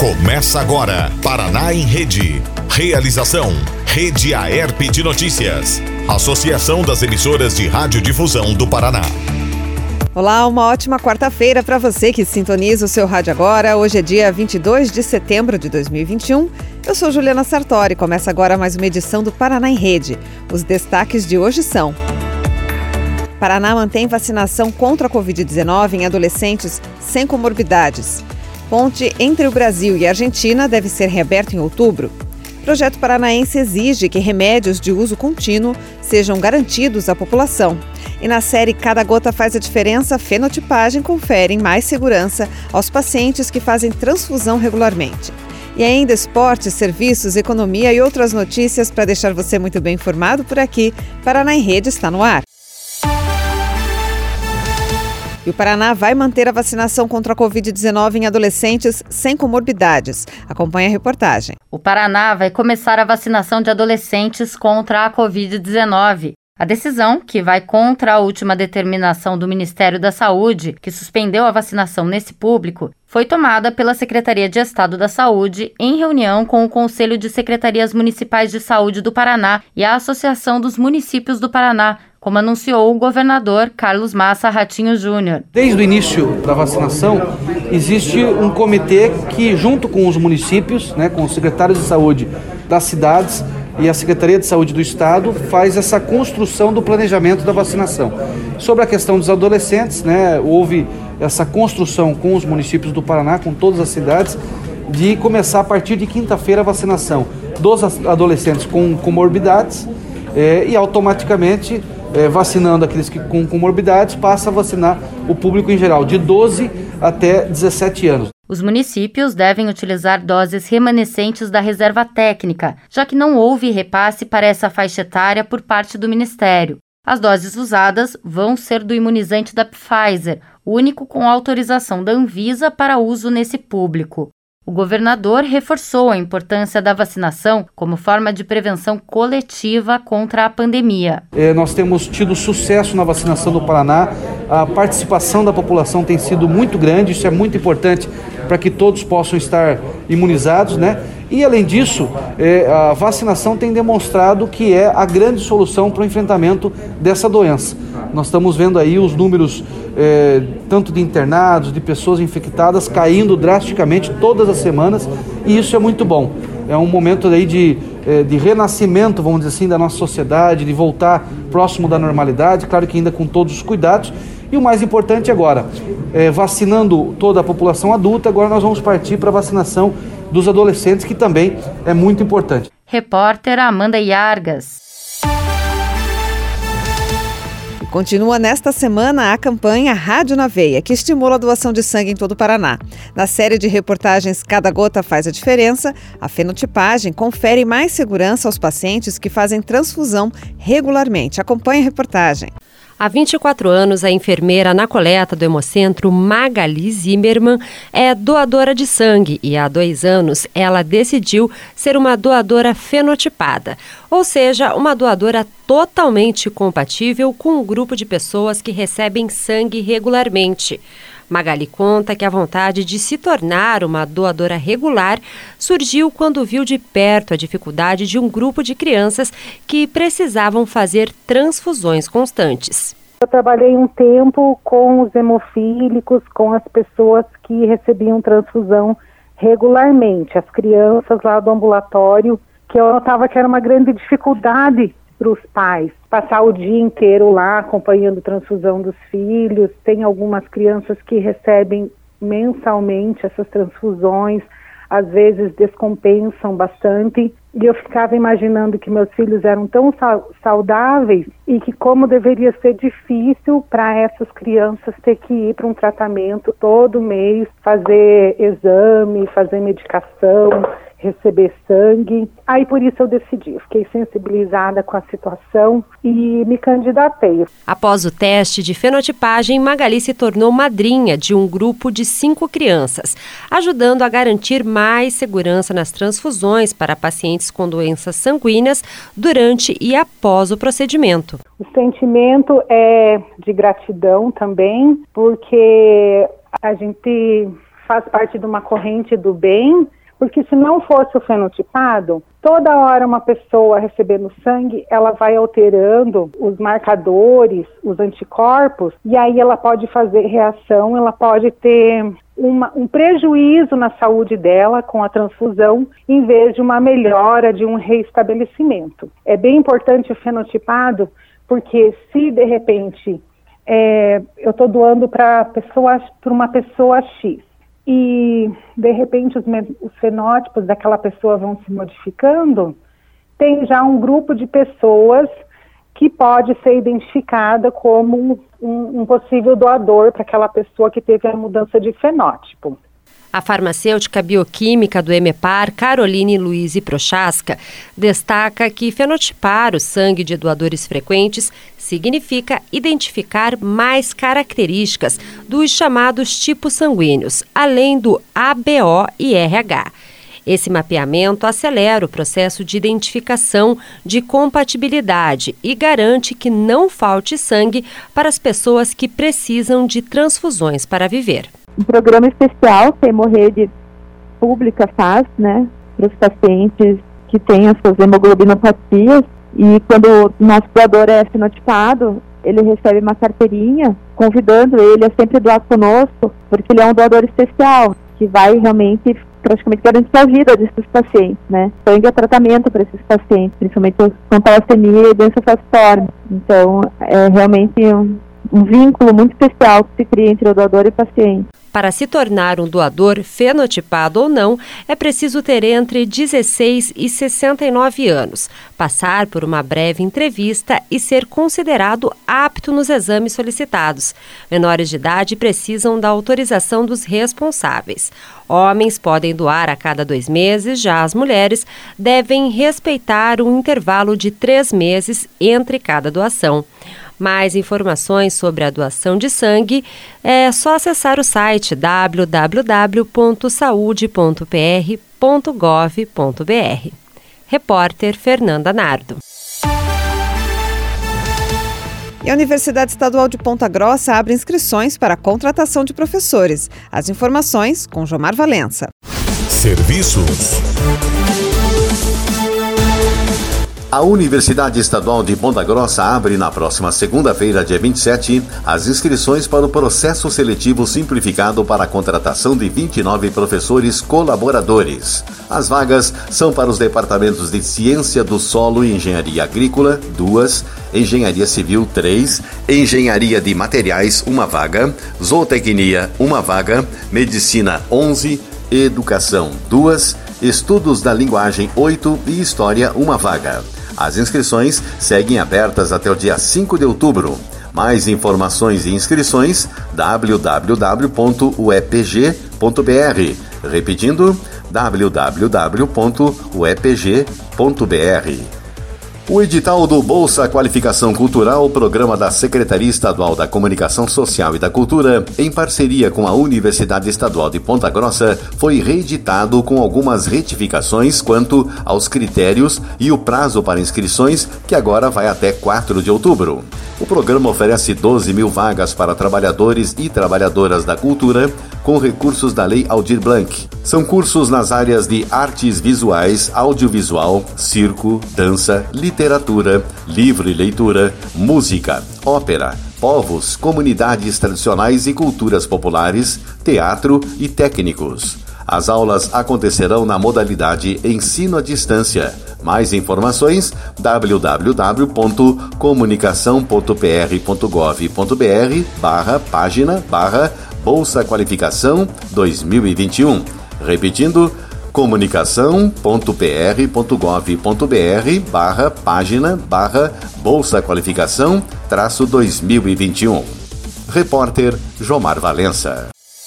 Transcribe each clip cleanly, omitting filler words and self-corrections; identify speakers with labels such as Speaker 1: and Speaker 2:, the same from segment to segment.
Speaker 1: Começa agora, Paraná em Rede. Realização, Rede Aerp de Notícias. Associação das Emissoras de Radiodifusão do Paraná.
Speaker 2: Olá, uma ótima quarta-feira para você que sintoniza o seu rádio agora. Hoje é dia 22 de setembro de 2021. Eu sou Juliana Sartori. Começa agora mais uma edição do Paraná em Rede. Os destaques de hoje são: Paraná mantém vacinação contra a Covid-19 em adolescentes sem comorbidades. Ponte entre o Brasil e a Argentina deve ser reaberto em outubro. Projeto paranaense exige que remédios de uso contínuo sejam garantidos à população. E na série Cada Gota Faz a Diferença, Fenotipagem confere mais segurança aos pacientes que fazem transfusão regularmente. E ainda esportes, serviços, economia e outras notícias para deixar você muito bem informado por aqui. Paraná em Rede está no ar. E o Paraná vai manter a vacinação contra a Covid-19 em adolescentes sem comorbidades. Acompanhe a reportagem.
Speaker 3: O Paraná vai começar a vacinação de adolescentes contra a Covid-19. A decisão, que vai contra a última determinação do Ministério da Saúde, que suspendeu a vacinação nesse público, foi tomada pela Secretaria de Estado da Saúde em reunião com o Conselho de Secretarias Municipais de Saúde do Paraná e a Associação dos Municípios do Paraná, como anunciou o governador Carlos Massa Ratinho Júnior.
Speaker 4: Desde o início da vacinação, existe um comitê que, junto com os municípios, com os secretários de saúde das cidades e a Secretaria de Saúde do Estado, faz essa construção do planejamento da vacinação. Sobre a questão dos adolescentes, houve essa construção com os municípios do Paraná, com todas as cidades, de começar a partir de quinta-feira a vacinação dos adolescentes com comorbidades e automaticamente, vacinando aqueles com comorbidades, passa a vacinar o público em geral, de 12 até 17 anos.
Speaker 3: Os municípios devem utilizar doses remanescentes da reserva técnica, já que não houve repasse para essa faixa etária por parte do Ministério. As doses usadas vão ser do imunizante da Pfizer, único com autorização da Anvisa para uso nesse público. O governador reforçou a importância da vacinação como forma de prevenção coletiva contra a pandemia.
Speaker 4: Nós temos tido sucesso na vacinação do Paraná, a participação da população tem sido muito grande, isso é muito importante para que todos possam estar imunizados, E, além disso, a vacinação tem demonstrado que é a grande solução para o enfrentamento dessa doença. Nós estamos vendo aí os números, tanto de internados, de pessoas infectadas, caindo drasticamente todas as semanas, e isso é muito bom. É um momento aí de renascimento, vamos dizer assim, da nossa sociedade, de voltar próximo da normalidade, claro que ainda com todos os cuidados. E o mais importante agora, vacinando toda a população adulta, agora nós vamos partir para a vacinação dos adolescentes, que também é muito importante.
Speaker 3: Repórter Amanda Yargas.
Speaker 2: Continua nesta semana a campanha Rádio na Veia, que estimula a doação de sangue em todo o Paraná. Na série de reportagens Cada Gota Faz a Diferença, a fenotipagem confere mais segurança aos pacientes que fazem transfusão regularmente. Acompanhe a reportagem.
Speaker 5: Há 24 anos, a enfermeira na coleta do Hemocentro, Magali Zimmermann, é doadora de sangue e há 2 anos ela decidiu ser uma doadora fenotipada, ou seja, uma doadora totalmente compatível com um grupo de pessoas que recebem sangue regularmente. Magali conta que a vontade de se tornar uma doadora regular surgiu quando viu de perto a dificuldade de um grupo de crianças que precisavam fazer transfusões constantes.
Speaker 6: Eu trabalhei um tempo com os hemofílicos, com as pessoas que recebiam transfusão regularmente, as crianças lá do ambulatório, que eu notava que era uma grande dificuldade para os pais passar o dia inteiro lá acompanhando transfusão dos filhos. Tem algumas crianças que recebem mensalmente essas transfusões, às vezes descompensam bastante, e eu ficava imaginando que meus filhos eram tão saudáveis e que como deveria ser difícil para essas crianças ter que ir para um tratamento todo mês, fazer exame, fazer medicação, receber sangue. Aí por isso eu decidi, fiquei sensibilizada com a situação e me candidatei.
Speaker 5: Após o teste de fenotipagem, Magali se tornou madrinha de um grupo de 5 crianças, ajudando a garantir mais segurança nas transfusões para pacientes com doenças sanguíneas durante e após o procedimento.
Speaker 6: O sentimento é de gratidão também, porque a gente faz parte de uma corrente do bem, porque se não fosse o fenotipado, toda hora uma pessoa recebendo sangue, ela vai alterando os marcadores, os anticorpos, e aí ela pode fazer reação, ela pode ter um prejuízo na saúde dela com a transfusão, em vez de uma melhora, de um reestabelecimento. É bem importante o fenotipado, porque se de repente eu estou doando para uma pessoa X, e de repente os fenótipos daquela pessoa vão se modificando, tem já um grupo de pessoas que pode ser identificada como um possível doador para aquela pessoa que teve a mudança de fenótipo.
Speaker 5: A farmacêutica bioquímica do EMEPAR, Caroline Luiz Prochaska, destaca que fenotipar o sangue de doadores frequentes significa identificar mais características dos chamados tipos sanguíneos, além do ABO e RH. Esse mapeamento acelera o processo de identificação de compatibilidade e garante que não falte sangue para as pessoas que precisam de transfusões para viver.
Speaker 7: Um programa especial que a Hemorrede Pública faz, né, para os pacientes que têm as suas hemoglobinopatias, e quando o nosso doador é fenotipado, ele recebe uma carteirinha convidando ele a sempre doar conosco, porque ele é um doador especial, que vai realmente praticamente garantir a vida desses pacientes, né? Sangue é tratamento para esses pacientes, principalmente com talassemia e doença falciforme. Então, é realmente um vínculo muito especial que se cria entre o doador e o paciente.
Speaker 5: Para se tornar um doador, fenotipado ou não, é preciso ter entre 16 e 69 anos, passar por uma breve entrevista e ser considerado apto nos exames solicitados. Menores de idade precisam da autorização dos responsáveis. Homens podem doar a cada 2 meses, já as mulheres devem respeitar um intervalo de 3 meses entre cada doação. Mais informações sobre a doação de sangue é só acessar o site www.saude.pr.gov.br. Repórter Fernanda Nardo.
Speaker 2: E a Universidade Estadual de Ponta Grossa abre inscrições para a contratação de professores. As informações com Jomar Valença.
Speaker 1: Serviços. A Universidade Estadual de Ponta Grossa abre na próxima segunda-feira, dia 27, as inscrições para o processo seletivo simplificado para a contratação de 29 professores colaboradores. As vagas são para os departamentos de Ciência do Solo e Engenharia Agrícola, 2, Engenharia Civil, 3, Engenharia de Materiais, 1 vaga, Zootecnia, 1 vaga, Medicina, 11, Educação, 2, Estudos da Linguagem, 8 e História, 1 vaga. As inscrições seguem abertas até o dia 5 de outubro. Mais informações e inscrições, www.uepg.br. Repetindo, www.uepg.br. O edital do Bolsa Qualificação Cultural, programa da Secretaria Estadual da Comunicação Social e da Cultura, em parceria com a Universidade Estadual de Ponta Grossa, foi reeditado com algumas retificações quanto aos critérios e o prazo para inscrições, que agora vai até 4 de outubro. O programa oferece 12 mil vagas para trabalhadores e trabalhadoras da cultura, com recursos da Lei Aldir Blanc. São cursos nas áreas de artes visuais, audiovisual, circo, dança, literatura, livro e leitura, música, ópera, povos, comunidades tradicionais e culturas populares, teatro e técnicos. As aulas acontecerão na modalidade ensino à distância. Mais informações, www.comunicação.pr.gov.br/página/Bolsa Qualificação 2021. Repetindo, comunicação.pr.gov.br/página/Bolsa Qualificação 2021. Repórter Jomar Valença.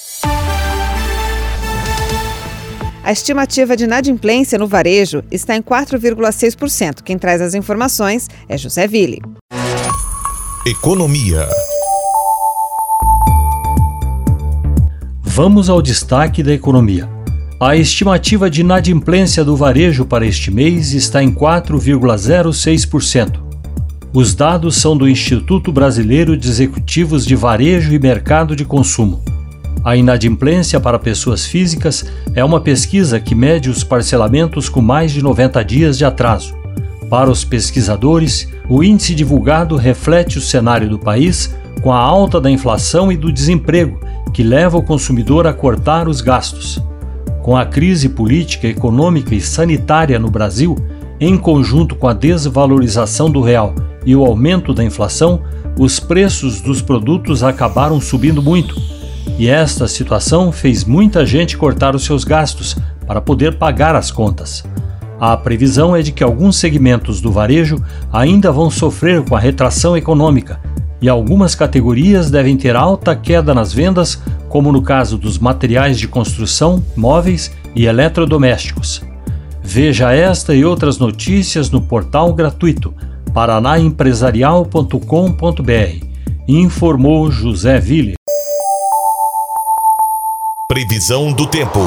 Speaker 2: A estimativa de inadimplência no varejo está em 4,6%. Quem traz as informações é José Ville.
Speaker 1: Economia.
Speaker 8: Vamos ao destaque da economia. A estimativa de inadimplência do varejo para este mês está em 4,06%. Os dados são do Instituto Brasileiro de Executivos de Varejo e Mercado de Consumo. A inadimplência para pessoas físicas é uma pesquisa que mede os parcelamentos com mais de 90 dias de atraso. Para os pesquisadores, o índice divulgado reflete o cenário do país com a alta da inflação e do desemprego, que leva o consumidor a cortar os gastos. Com a crise política, econômica e sanitária no Brasil, em conjunto com a desvalorização do real e o aumento da inflação, os preços dos produtos acabaram subindo muito. E esta situação fez muita gente cortar os seus gastos para poder pagar as contas. A previsão é de que alguns segmentos do varejo ainda vão sofrer com a retração econômica e algumas categorias devem ter alta queda nas vendas, como no caso dos materiais de construção, móveis e eletrodomésticos. Veja esta e outras notícias no portal gratuito paranaempresarial.com.br. Informou José Ville.
Speaker 1: Previsão do tempo.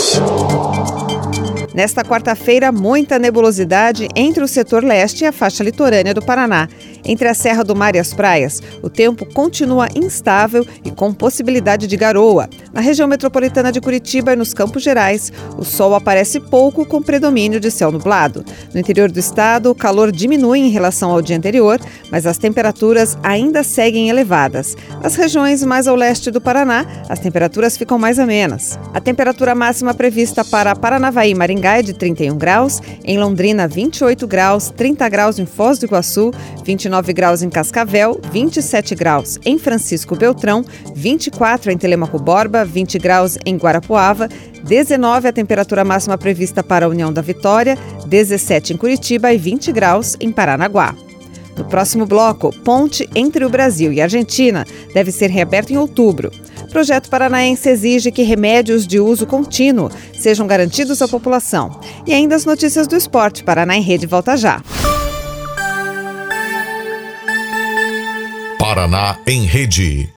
Speaker 2: Nesta quarta-feira, muita nebulosidade entre o setor leste e a faixa litorânea do Paraná. Entre a Serra do Mar e as praias, o tempo continua instável e com possibilidade de garoa. Na região metropolitana de Curitiba e nos Campos Gerais, o sol aparece pouco com predomínio de céu nublado. No interior do estado, o calor diminui em relação ao dia anterior, mas as temperaturas ainda seguem elevadas. Nas regiões mais ao leste do Paraná, as temperaturas ficam mais amenas. A temperatura máxima prevista para Paranavaí e Maringá é de 31 graus, em Londrina 28 graus, 30 graus em Foz do Iguaçu, 29 graus em Cascavel, 27 graus em Francisco Beltrão, 24 em Telêmaco Borba, 20 graus em Guarapuava, 19 a temperatura máxima prevista para a União da Vitória, 17 em Curitiba e 20 graus em Paranaguá. No próximo bloco, ponte entre o Brasil e a Argentina deve ser reaberto em outubro. O projeto paranaense exige que remédios de uso contínuo sejam garantidos à população. E ainda as notícias do esporte. Paraná em Rede volta já.
Speaker 1: Paraná em Rede.